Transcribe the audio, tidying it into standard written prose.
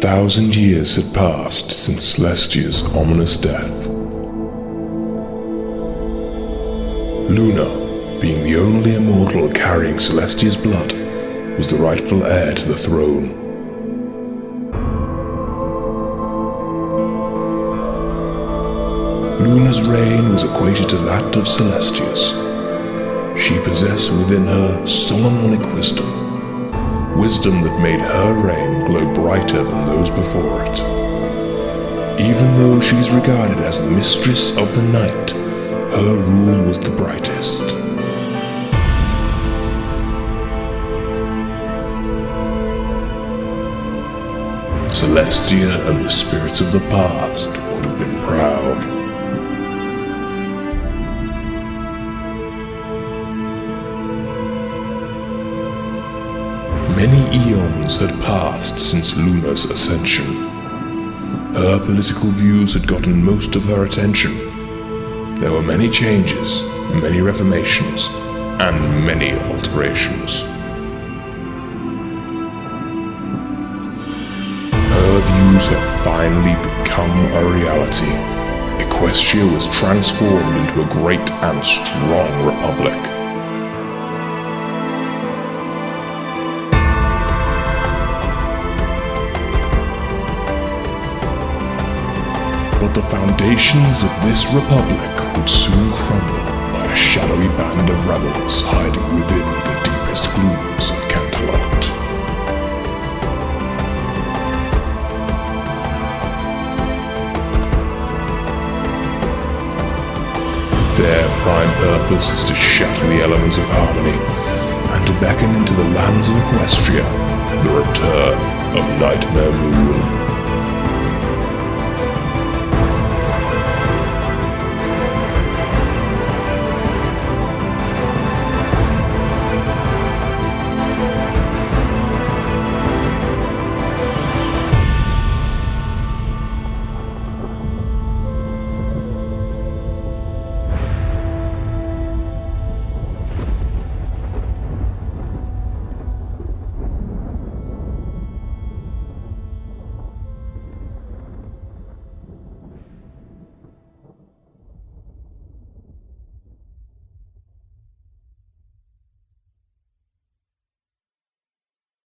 1,000 years had passed since Celestia's ominous death. Luna, being the only immortal carrying Celestia's blood, was the rightful heir to the throne. Luna's reign was equated to that of Celestia's. She possessed within her Solomonic wisdom that made her reign glow brighter than those before it. Even though she is regarded as the mistress of the night, her rule was the brightest. Celestia and the spirits of the past would have been proud. Many eons had passed since Luna's ascension. Her political views had gotten most of her attention. There were many changes, many reformations, and many alterations. Her views have finally become a reality. Equestria was transformed into a great and strong republic. But the foundations of this republic would soon crumble by a shadowy band of rebels hiding within the deepest glooms of Canterlot. Their prime purpose is to shatter the elements of harmony and to beckon into the lands of Equestria the return of Nightmare Moon.